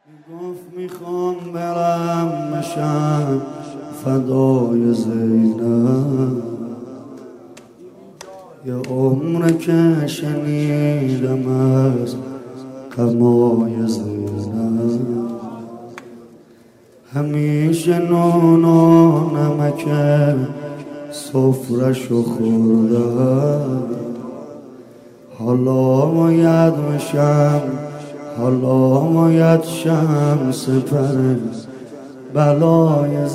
گفت میخوام برم بشم فدای زینب، یه عمر که شنیدم از غمای زینب، همیشه نون و نمک سفره‌شو خوردم. حالا باید بشم، حالا باید شمس پر بلای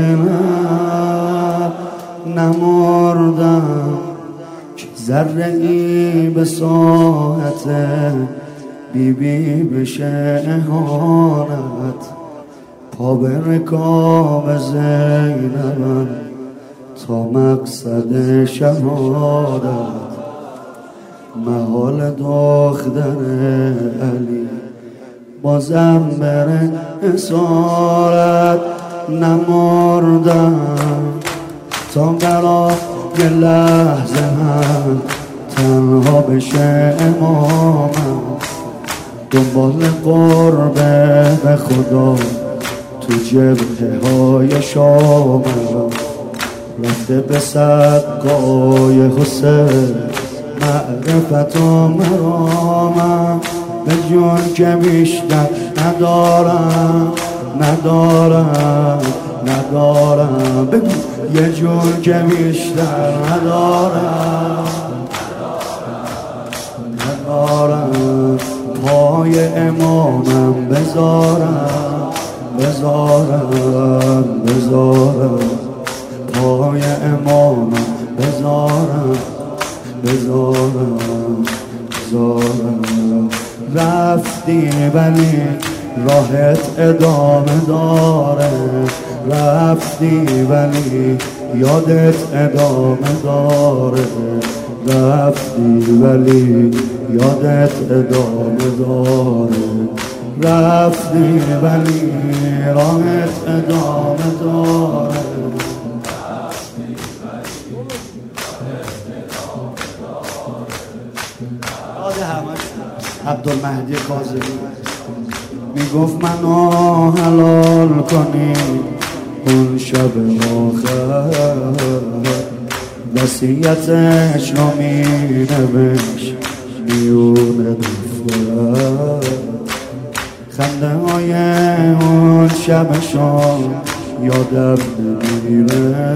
زینب. نمردم که ذره ای به ساعت بیبی بشه اهانت، پا به رکاب زینبم تا مقصد شهادت. محال دختر علی بازم بره اسارت. نمردم تا برا یه لحظه هم تنها بشه امامم، دنبال قربه به خدا تو جبهه های شامم. رفته به صدقای حسین معرفت و مرامم، به جون که بیشتر ندارم ندارم ندارم. بگو یه جون که بیشتر ندارم ندارم. پای امامم بذارم بذارم بذارم، پای امامم بذارم بذارم بذارم. رفتی ولی راحت ادامه داره، رفتی ولی یادت ادامه داره، رفتی ولی یادت ادامه داره، رفتی ولی راحت ادامه داره. عبدالمهدی کاظمی میگفت منو حلال کنی اون شب آخر، وصیتش رو مینوشت میون دفتر. خنده های اون شبشو یادم نمیره،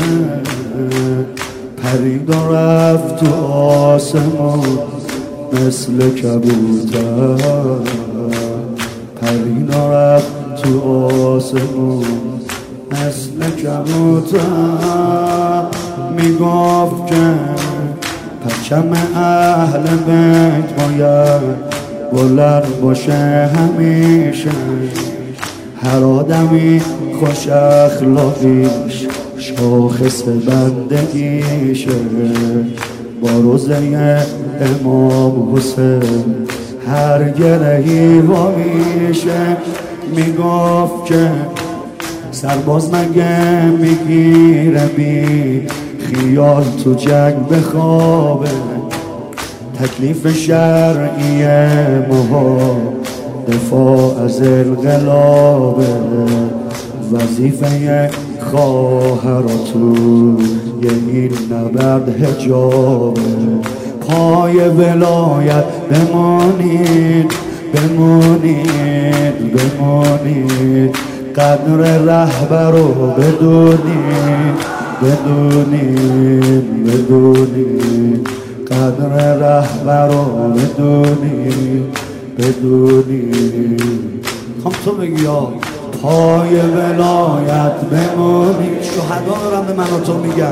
پرید و رفت تو آسمون مثل کبوتر، پرید و رفت تو آسمون مثل کبوتر. میگفت که پرچم اهل بیت باید بلند باشه همیشه، هر آدمی خوش اخلاقیش شاخص بندگیشه. با روزه امام حسین هر گرهی وامیشه. میگفت که سرباز مگه میگیره بی خیال تو جنگ بخوابه، تکلیف شرعی ما دفاع از انقلابه، وظیفه خواهراتون یه این نبرد حجابه. پای ولایت بمانید بمانید بمانید، قدر رهبر رو بدونید بدونید بدونید، قدر رهبر رو بدونید بدونید. خب تو بگی یا پای ولایت بمونید. شهدا دارم به من و تو میگم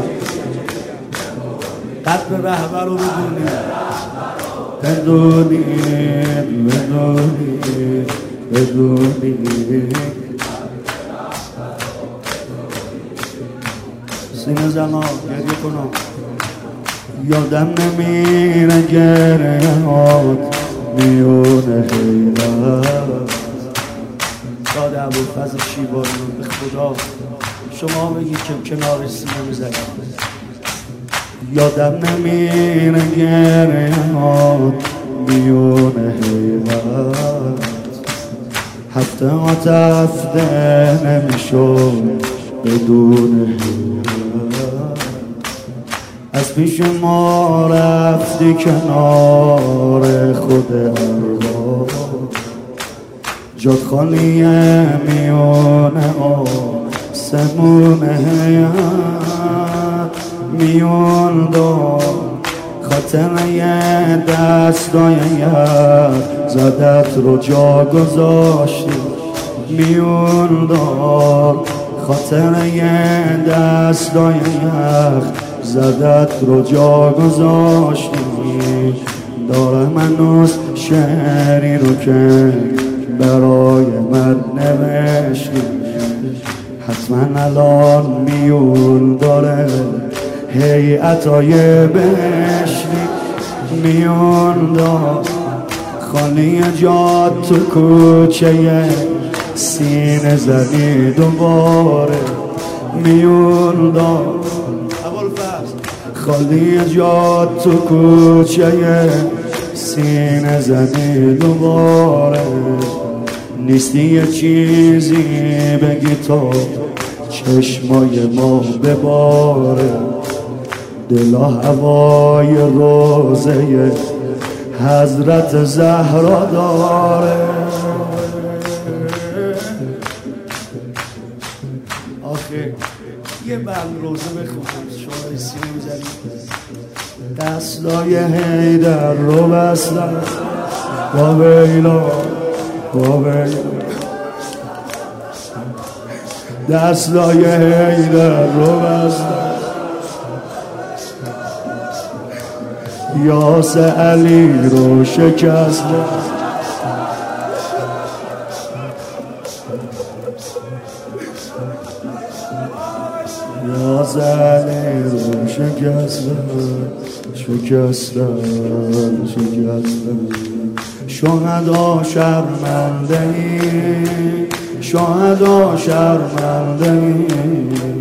قدر رهبر رو بدونید بدونید بدونید بدونید. سینه زنا گریه کنم، یادم نمیره گریهات میونه حیرت. داده ابوالفضل شیبانی به خدا شما بگید که کنار سینه میزنید. یادم نمیره گریهات میونه حیرت، هفته نمیشد بدون از پیش ما رفتی کنار خود ارباب جات خالیه میونه آسمون میون دار خاطره دستای زدت رو جا گذاشتی میون دار خاطره دستای زدت رو جا گذاشتی دارم هنوز شعری رو که برای من نوشتی حتما الان میون داره هیئتای بشری میون دار خالی جات تو کوچه سینه زدی دوباره میون دار خالی جات تو کوچه سینه زدی دوباره نیستی یه چیزی بگی تو چشمای ما بباره دلا هوای روزه حضرت زهرا داره آخه یه بند روزه بخونم شما سینه میزنید دستای حیدر رو بستن با ویلا دستای حیدر رو بستن یاس علی رو شکستن یاس علی رو شکستن شهدا شرمنده ای